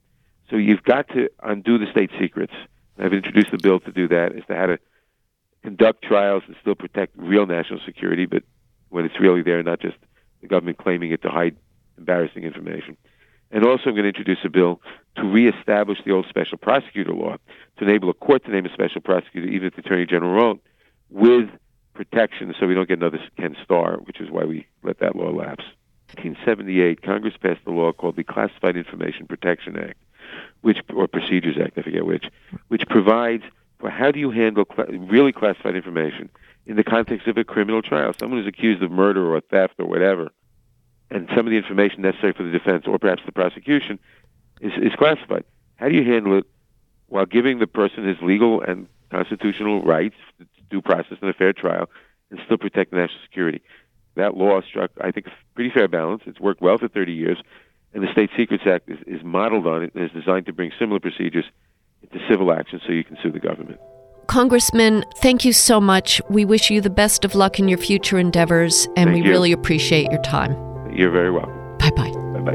So you've got to undo the state secrets. I've introduced a bill to do that, as to how to conduct trials and still protect real national security, but when it's really there, not just the government claiming it to hide embarrassing information. And also I'm going to introduce a bill to reestablish the old special prosecutor law, to enable a court to name a special prosecutor, even if the Attorney General won't, with protection so we don't get another Ken Starr, which is why we let that law lapse. In nineteen seventy-eight, Congress passed a law called the Classified Information Protection Act, which, or Procedures Act, I forget which, which provides for how do you handle cl- really classified information in the context of a criminal trial. Someone who's accused of murder or theft or whatever, and some of the information necessary for the defense or perhaps the prosecution is, is classified. How do you handle it while giving the person his legal and constitutional rights, due process and a fair trial, and still protect national security? That law struck, I think, a pretty fair balance. It's worked well for thirty years, and the State Secrets Act is, is modeled on it and is designed to bring similar procedures into civil action so you can sue the government. Congressman, thank you so much. We wish you the best of luck in your future endeavors, and Thank we you. really appreciate your time. You're very welcome. Bye-bye. Bye-bye.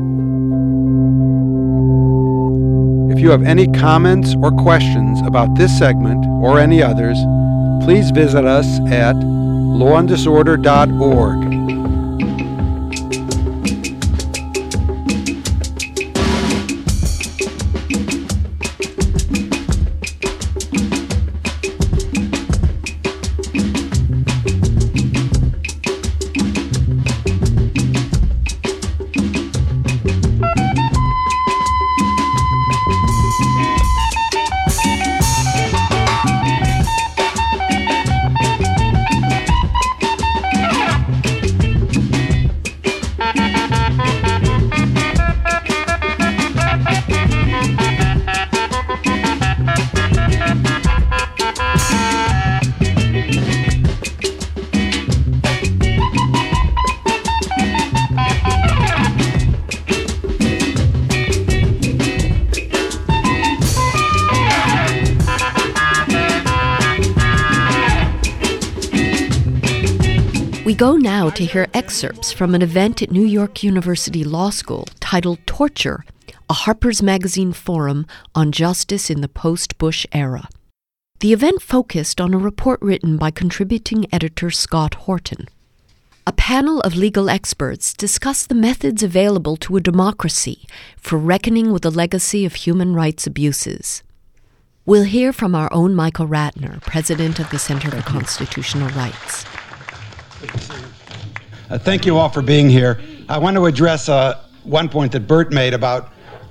If you have any comments or questions about this segment or any others, please visit us at law and disorder dot org. We go now to hear excerpts from an event at New York University Law School titled Torture, a Harper's Magazine forum on justice in the post-Bush era. The event focused on a report written by contributing editor Scott Horton. A panel of legal experts discussed the methods available to a democracy for reckoning with the legacy of human rights abuses. We'll hear from our own Michael Ratner, president of the Center for Constitutional Rights. Uh, thank you all for being here. I want to address uh, one point that Bert made about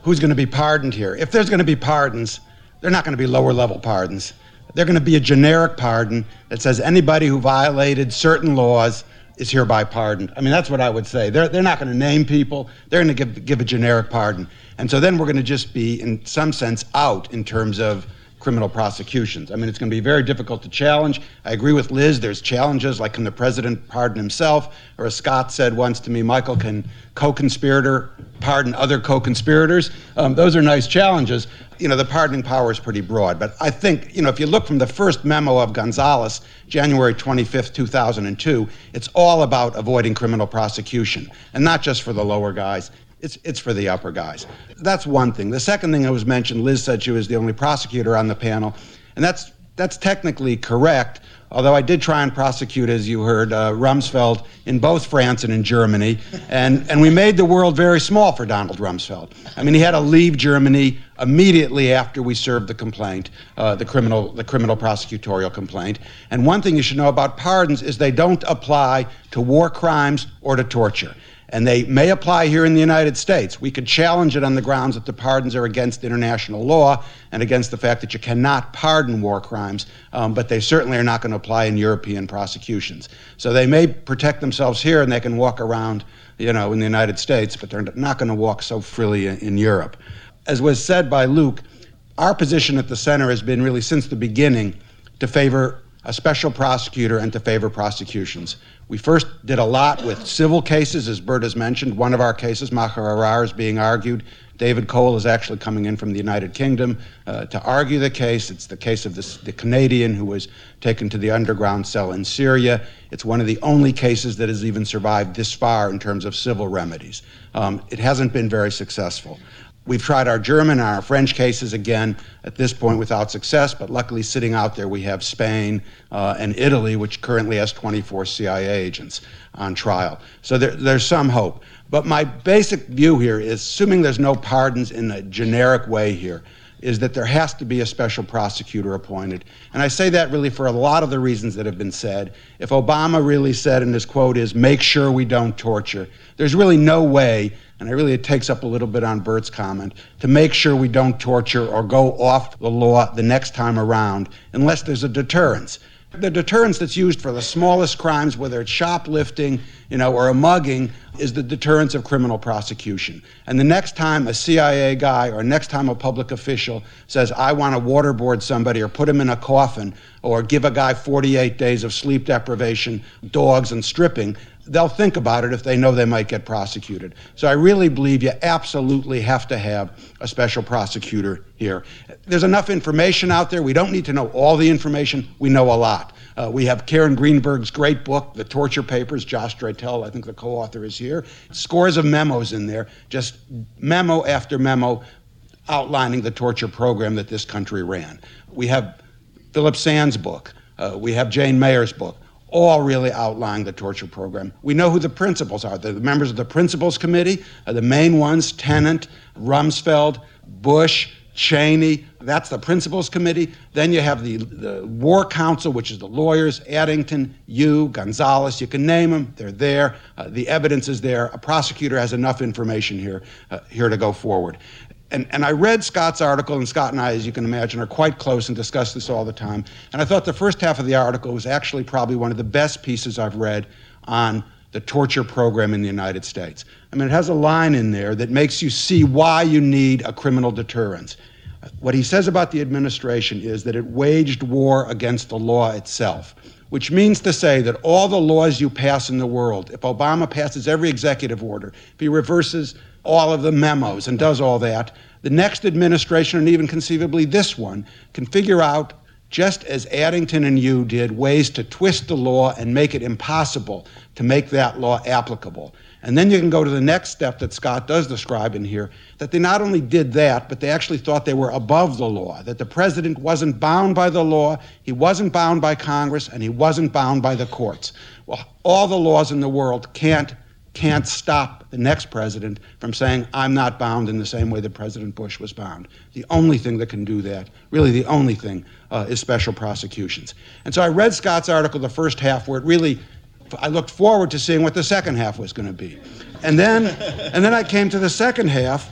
who's going to be pardoned here. If there's going to be pardons, they're not going to be lower-level pardons. They're going to be a generic pardon that says anybody who violated certain laws is hereby pardoned. I mean, that's what I would say. They're, they're not going to name people. They're going to give, give a generic pardon. And so then we're going to just be, in some sense, out in terms of criminal prosecutions. I mean, it's going to be very difficult to challenge. I agree with Liz. There's challenges, like can the president pardon himself? Or as Scott said once to me, Michael, can co-conspirator pardon other co-conspirators? Um, those are nice challenges. You know, the pardoning power is pretty broad. But I think, you know, if you look from the first memo of Gonzales, January twenty-fifth, two thousand two, it's all about avoiding criminal prosecution, and not just for the lower guys. It's it's for the upper guys. That's one thing. The second thing that was mentioned, Liz said she was the only prosecutor on the panel, and that's that's technically correct, although I did try and prosecute, as you heard, uh, Rumsfeld in both France and in Germany, and, and we made the world very small for Donald Rumsfeld. I mean, he had to leave Germany immediately after we served the complaint, uh, the criminal the criminal prosecutorial complaint. And one thing you should know about pardons is they don't apply to war crimes or to torture. And they may apply here in the United States. We could challenge it on the grounds that the pardons are against international law and against the fact that you cannot pardon war crimes, um, but they certainly are not going to apply in European prosecutions. So they may protect themselves here and they can walk around, you know, in the United States, but they're not going to walk so freely in, in Europe. As was said by Luke, our position at the center has been really since the beginning to favor a special prosecutor and to favor prosecutions. We first did a lot with civil cases, as Bert has mentioned. One of our cases, Maher Arar, is being argued. David Cole is actually coming in from the United Kingdom uh, to argue the case. It's the case of this, the Canadian who was taken to the underground cell in Syria. It's one of the only cases that has even survived this far in terms of civil remedies. Um, it hasn't been very successful. We've tried our German and our French cases again at this point without success, but luckily sitting out there we have Spain uh, and Italy, which currently has twenty-four C I A agents on trial. So there, there's some hope. But my basic view here is, assuming there's no pardons in a generic way here, is that there has to be a special prosecutor appointed. And I say that really for a lot of the reasons that have been said. If Obama really said, and his quote is, make sure we don't torture, there's really no way, and it really it takes up a little bit on Bert's comment, to make sure we don't torture or go off the law the next time around unless there's a deterrence. The deterrence that's used for the smallest crimes, whether it's shoplifting, you know, or a mugging, is the deterrence of criminal prosecution. And the next time a C I A guy or next time a public official says, I want to waterboard somebody or put him in a coffin or give a guy forty-eight days of sleep deprivation, dogs, and stripping, they'll think about it if they know they might get prosecuted. So I really believe you absolutely have to have a special prosecutor here. There's enough information out there. We don't need to know all the information. We know a lot. Uh, we have Karen Greenberg's great book, The Torture Papers. Josh Draytell, I think the co-author, is here. Scores of memos in there, just memo after memo outlining the torture program that this country ran. We have Philip Sands' book. Uh, we have Jane Mayer's book, all really outlining the torture program. We know who the principals are. The members of the Principals Committee are the main ones: Tennant, Rumsfeld, Bush, Cheney. That's the Principals Committee. Then you have the, the War Council, which is the lawyers: Addington, you, Gonzales. You can name them. They're there. Uh, the evidence is there. A prosecutor has enough information here, uh, here to go forward. And, and I read Scott's article, and Scott and I, as you can imagine, are quite close and discuss this all the time. And I thought the first half of the article was actually probably one of the best pieces I've read on the torture program in the United States. I mean, it has a line in there that makes you see why you need a criminal deterrence. What he says about the administration is that it waged war against the law itself, which means to say that all the laws you pass in the world, if Obama passes every executive order, if he reverses all of the memos and does all that, the next administration, and even conceivably this one, can figure out, just as Addington and you did, ways to twist the law and make it impossible to make that law applicable. And then you can go to the next step that Scott does describe in here, that they not only did that, but they actually thought they were above the law, that the president wasn't bound by the law, he wasn't bound by Congress, and he wasn't bound by the courts. Well, all the laws in the world can't can't stop the next president from saying, I'm not bound in the same way that President Bush was bound. The only thing that can do that, really the only thing, uh, is special prosecutions. And so I read Scott's article, the first half, where it really, I looked forward to seeing what the second half was going to be. And then, and then I came to the second half,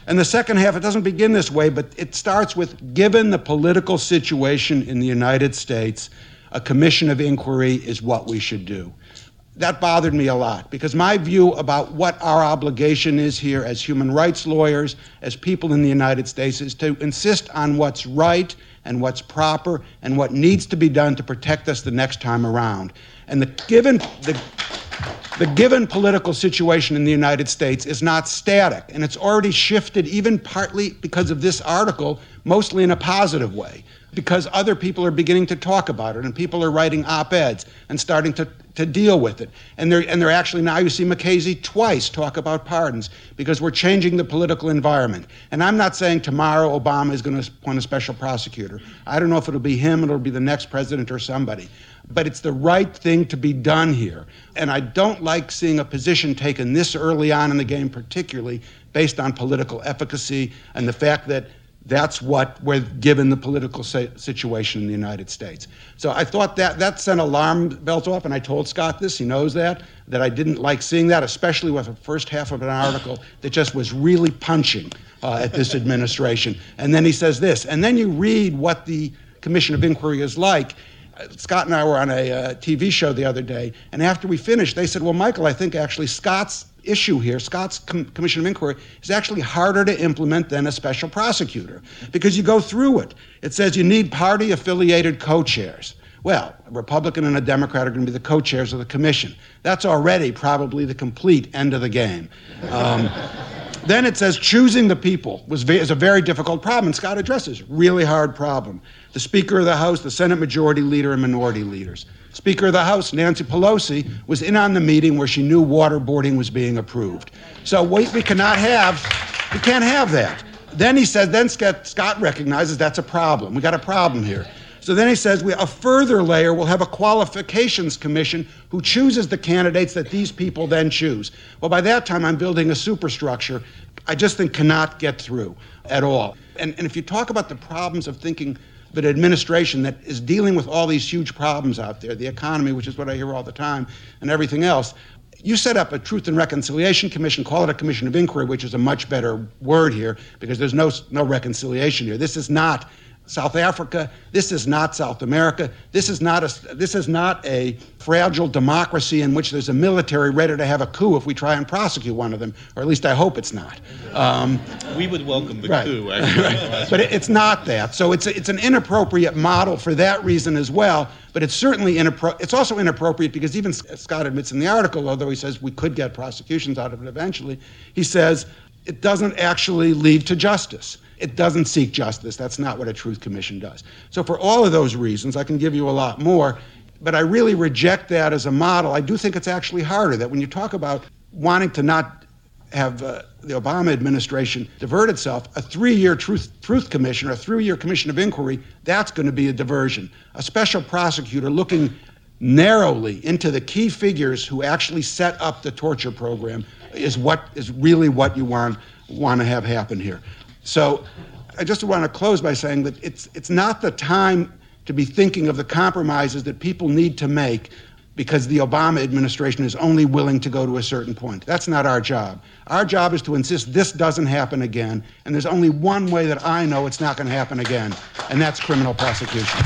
And the second half, it doesn't begin this way, but it starts with, given the political situation in the United States, a commission of inquiry is what we should do. That bothered me a lot, because my view about what our obligation is here as human rights lawyers, as people in the United States, is to insist on what's right and what's proper and what needs to be done to protect us the next time around. And the given the The given political situation in the United States is not static, and it's already shifted, even partly because of this article, mostly in a positive way, because other people are beginning to talk about it, and people are writing op-eds and starting to, to deal with it. And they're, and they're actually, now you see McCasey twice talk about pardons, because we're changing the political environment. And I'm not saying tomorrow Obama is going to appoint a special prosecutor. I don't know if it'll be him, it'll be the next president or somebody. But it's the right thing to be done here. And I don't like seeing a position taken this early on in the game, particularly based on political efficacy and the fact that that's what we're given the political situation in the United States. So I thought that that sent alarm bells off, and I told Scott this, he knows that, that I didn't like seeing that, especially with the first half of an article that just was really punching uh, at this administration. And then he says this, and then you read what the Commission of Inquiry is like. Scott and I were on a uh, T V show the other day, and after we finished, they said, well, Michael, I think actually Scott's issue here, Scott's com- Commission of Inquiry, is actually harder to implement than a special prosecutor, because you go through it. It says you need party-affiliated co-chairs. Well, a Republican and a Democrat are going to be the co-chairs of the commission. That's already probably the complete end of the game. Um, Then it says choosing the people was ve- is a very difficult problem, and Scott addresses really hard problem. The Speaker of the House, the Senate Majority Leader, and Minority Leaders. Speaker of the House, Nancy Pelosi, was in on the meeting where she knew waterboarding was being approved. So we, we cannot have, we can't have that. Then he says, then Scott, Scott recognizes that's a problem. We got a problem here. So then he says, we, a further layer will have a qualifications commission who chooses the candidates that these people then choose. Well, by that time, I'm building a superstructure I just think cannot get through at all. And, and if you talk about the problems of thinking of an administration that is dealing with all these huge problems out there, the economy, which is what I hear all the time, and everything else, you set up a Truth and Reconciliation Commission, call it a Commission of Inquiry, which is a much better word here, because there's no, no reconciliation here. This is not South Africa. This is not South America. This is not a this is not a fragile democracy in which there's a military ready to have a coup if we try and prosecute one of them, or at least I hope it's not. Um, we would welcome the right. coup, actually. But it, it's not that. So it's a, it's an inappropriate model for that reason as well. But it's certainly inappro- It's also inappropriate because even Scott admits in the article, although he says we could get prosecutions out of it eventually, he says it doesn't actually lead to justice. It doesn't seek justice. That's not what a truth commission does. So for all of those reasons, I can give you a lot more, but I really reject that as a model. I do think it's actually harder, that when you talk about wanting to not have uh, the Obama administration divert itself, a three-year truth, truth commission or a three-year commission of inquiry, that's going to be a diversion. A special prosecutor looking narrowly into the key figures who actually set up the torture program is what is really what you want, want to have happen here. So I just want to close by saying that it's it's not the time to be thinking of the compromises that people need to make because the Obama administration is only willing to go to a certain point. That's not our job. Our job is to insist this doesn't happen again, and there's only one way that I know it's not going to happen again, and that's criminal prosecution.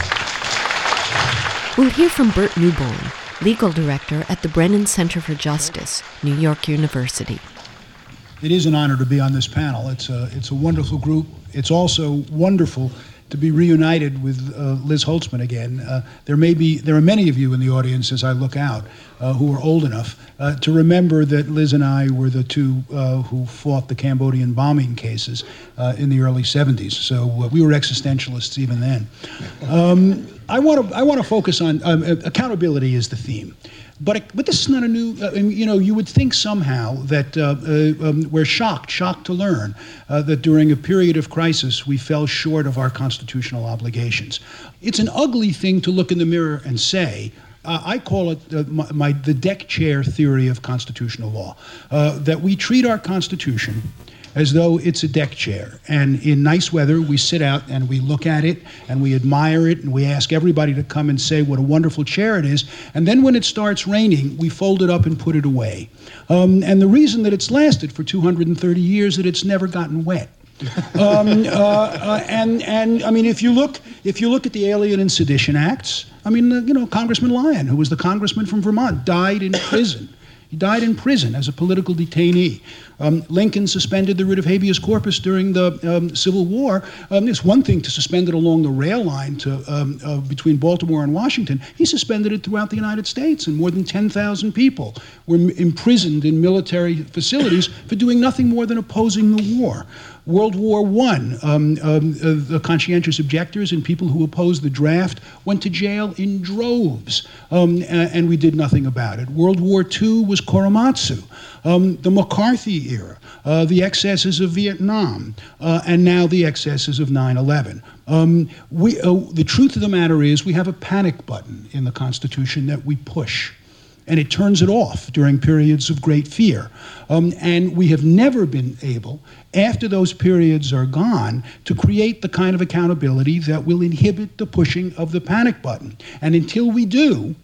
We'll hear from Bert Newborn, legal director at the Brennan Center for Justice, New York University. It is an honor to be on this panel. It's a, it's a wonderful group. It's also wonderful to be reunited with uh, Liz Holtzman again. Uh, there may be, there are many of you in the audience as I look out uh, who are old enough uh, to remember that Liz and I were the two uh, who fought the Cambodian bombing cases uh, in the early seventies. So uh, we were existentialists even then. Um, I want to I want to focus on um, accountability is the theme. But, but this is not a new, uh, you know, you would think somehow that uh, uh, um, we're shocked, shocked to learn uh, that during a period of crisis we fell short of our constitutional obligations. It's an ugly thing to look in the mirror and say, uh, I call it uh, my, my, the deck chair theory of constitutional law, uh, that we treat our Constitution as though it's a deck chair. And in nice weather, we sit out and we look at it and we admire it and we ask everybody to come and say what a wonderful chair it is. And then when it starts raining, we fold it up and put it away. Um, and the reason that it's lasted for two hundred thirty years is that it's never gotten wet. um, uh, uh, and and I mean, if you look if you look at the Alien and Sedition Acts, I mean, uh, you know, Congressman Lyon, who was the congressman from Vermont, died in prison. He died in prison as a political detainee. Um, Lincoln suspended the writ of habeas corpus during the um, Civil War. Um, it's one thing to suspend it along the rail line to, um, uh, between Baltimore and Washington. He suspended it throughout the United States, and more than ten thousand people were m- imprisoned in military facilities for doing nothing more than opposing the war. World War One, um, um, uh, the conscientious objectors and people who opposed the draft went to jail in droves, um, and, and we did nothing about it. World War Two was Korematsu. Um, the McCarthy era, uh, the excesses of Vietnam, uh, and now the excesses of nine eleven. Um, we, uh, the truth of the matter is we have a panic button in the Constitution that we push, and it turns it off during periods of great fear. Um, and we have never been able, after those periods are gone, to create the kind of accountability that will inhibit the pushing of the panic button. And until we do,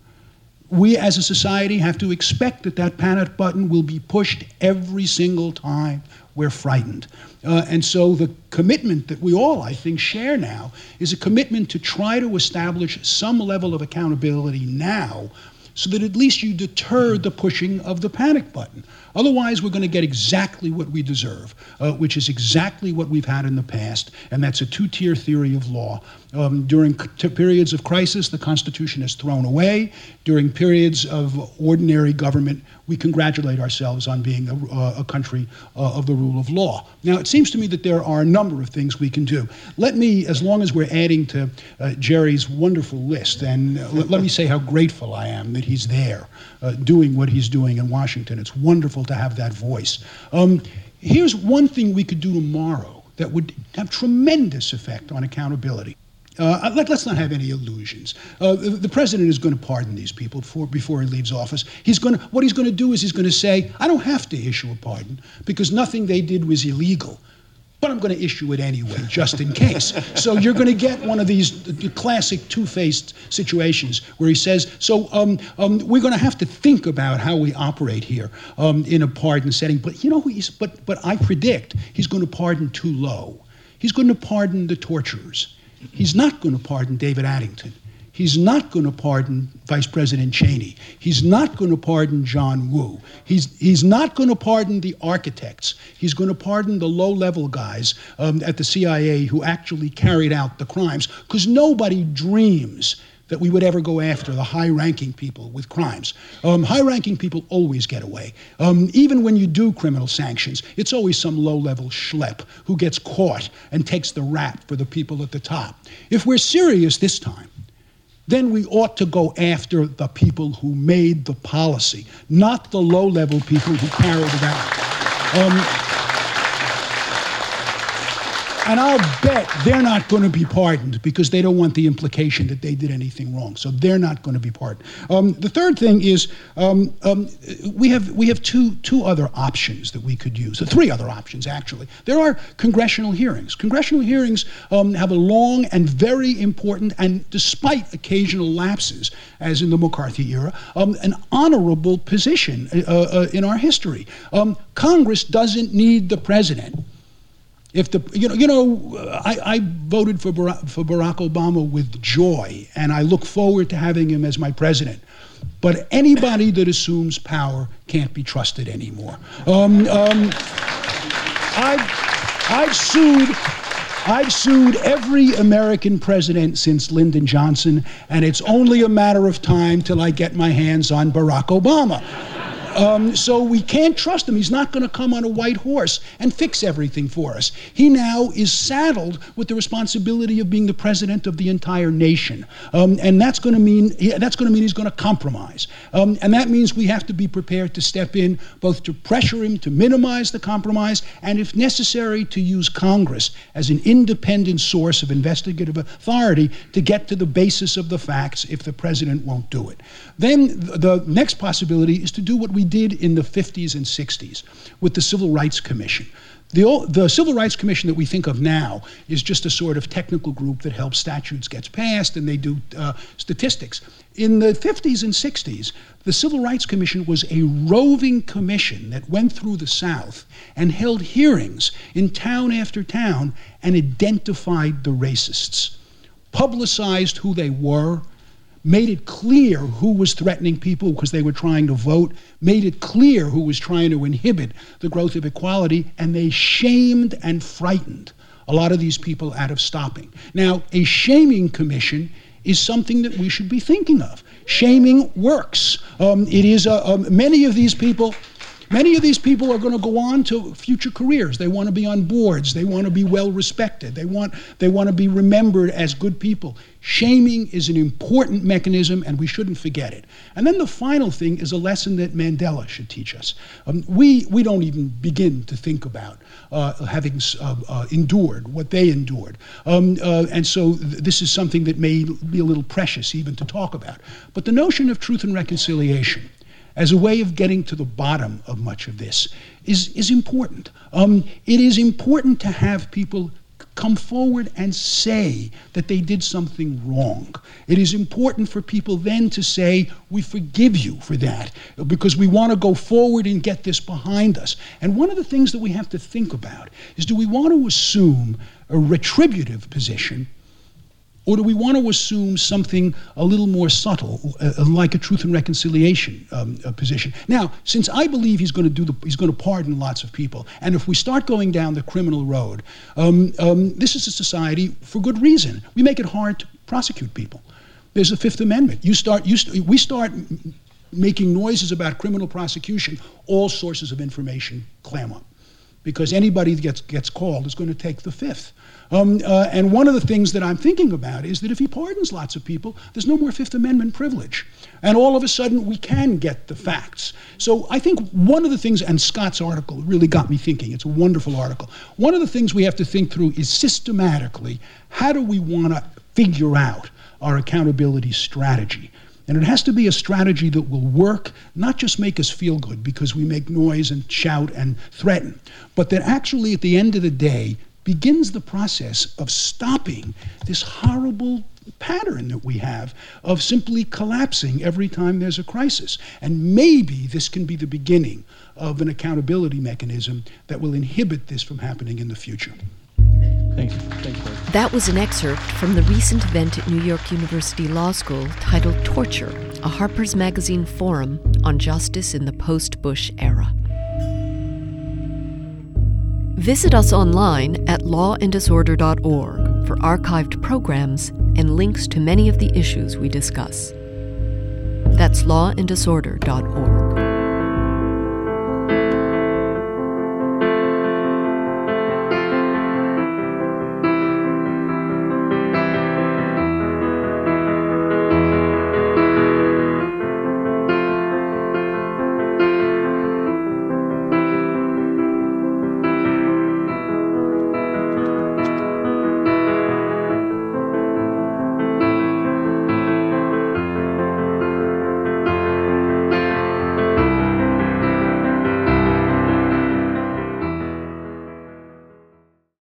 we as a society have to expect that that panic button will be pushed every single time we're frightened. Uh, and so the commitment that we all, I think, share now is a commitment to try to establish some level of accountability now, so that at least you deter the pushing of the panic button. Otherwise, we're going to get exactly what we deserve, uh, which is exactly what we've had in the past, and that's a two-tier theory of law. Um, during c- periods of crisis, the Constitution is thrown away. During periods of ordinary government, we congratulate ourselves on being a, uh, a country uh, of the rule of law. Now, it seems to me that there are a number of things we can do. Let me, as long as we're adding to uh, Jerry's wonderful list, and uh, let, let me say how grateful I am that he's there uh, doing what he's doing in Washington. It's wonderful to have that voice. Um, here's one thing we could do tomorrow that would have tremendous effect on accountability. Uh, let, let's not have any illusions. Uh, the, the president is going to pardon these people before, before he leaves office. He's going to, what he's going to do is he's going to say, I don't have to issue a pardon because nothing they did was illegal, but I'm going to issue it anyway, just in case. So you're going to get one of these uh, classic two-faced situations where he says, so um, um, we're going to have to think about how we operate here um, in a pardon setting. But you know, he's, but, but I predict he's going to pardon too low. He's going to pardon the torturers. He's not going to pardon David Addington. He's not going to pardon Vice President Cheney. He's not going to pardon John Woo. He's, he's not going to pardon the architects. He's going to pardon the low-level guys um, at the C I A who actually carried out the crimes, because nobody dreams that we would ever go after the high-ranking people with crimes. Um, high-ranking people always get away. Um, even when you do criminal sanctions, it's always some low-level schlep who gets caught and takes the rap for the people at the top. If we're serious this time, then we ought to go after the people who made the policy, not the low-level people who carried it out. Um, And I'll bet they're not going to be pardoned because they don't want the implication that they did anything wrong. So they're not going to be pardoned. Um, the third thing is um, um, we have we have two two other options that we could use. Three other options, actually. There are congressional hearings. Congressional hearings um, have a long and very important, and despite occasional lapses, as in the McCarthy era, um, an honorable position uh, uh, in our history. Um, Congress doesn't need the president. If the you know you know I, I voted for Barack, for Barack Obama with joy, and I look forward to having him as my president. But anybody that assumes power can't be trusted anymore. Um, um, I've I've sued I've sued every American president since Lyndon Johnson, and it's only a matter of time till I get my hands on Barack Obama. Um, so we can't trust him. He's not going to come on a white horse and fix everything for us. He now is saddled with the responsibility of being the president of the entire nation, um, and that's going to mean that's going to mean he's going to compromise. Um, and that means we have to be prepared to step in, both to pressure him to minimize the compromise, and if necessary, to use Congress as an independent source of investigative authority to get to the basis of the facts if the president won't do it. Then the next possibility is to do what we did in the fifties and sixties with the Civil Rights Commission. The, old, the Civil Rights Commission that we think of now is just a sort of technical group that helps statutes get passed, and they do uh, statistics. In the fifties and sixties, the Civil Rights Commission was a roving commission that went through the South and held hearings in town after town and identified the racists, publicized who they were, made it clear who was threatening people because they were trying to vote, made it clear who was trying to inhibit the growth of equality, and they shamed and frightened a lot of these people out of stopping. Now, a shaming commission is something that we should be thinking of. Shaming works. Um, it is uh, um, many of these people. Many of these people are going to go on to future careers. They want to be on boards. They want to be well respected. They want, they want to be remembered as good people. Shaming is an important mechanism, and we shouldn't forget it. And then the final thing is a lesson that Mandela should teach us. Um, we, we don't even begin to think about uh, having uh, uh, endured what they endured. Um, uh, and so th- this is something that may be a little precious even to talk about. But the notion of truth and reconciliation as a way of getting to the bottom of much of this is, is important. Um, it is important to have people come forward and say that they did something wrong. It is important for people then to say, we forgive you for that, because we want to go forward and get this behind us. And one of the things that we have to think about is, do we want to assume a retributive position, or do we want to assume something a little more subtle, uh, like a truth and reconciliation um, uh, position? Now, since I believe he's going to do the, he's going to pardon lots of people, and if we start going down the criminal road, um, um, this is a society for good reason. We make it hard to prosecute people. There's a Fifth Amendment. You start, you st- we start making noises about criminal prosecution, all sources of information clam up, because anybody that gets gets called is going to take the Fifth. Um, uh, and one of the things that I'm thinking about is that if he pardons lots of people, there's no more Fifth Amendment privilege. And all of a sudden, we can get the facts. So I think one of the things, and Scott's article really got me thinking, it's a wonderful article. One of the things we have to think through is systematically, how do we want to figure out our accountability strategy? And it has to be a strategy that will work, not just make us feel good because we make noise and shout and threaten, but that actually at the end of the day begins the process of stopping this horrible pattern that we have of simply collapsing every time there's a crisis. And maybe this can be the beginning of an accountability mechanism that will inhibit this from happening in the future. Thank you. Thank you. That was an excerpt from the recent event at New York University Law School titled Torture, a Harper's Magazine forum on justice in the post-Bush era. Visit us online at law and disorder dot org for archived programs and links to many of the issues we discuss. That's law and disorder dot org.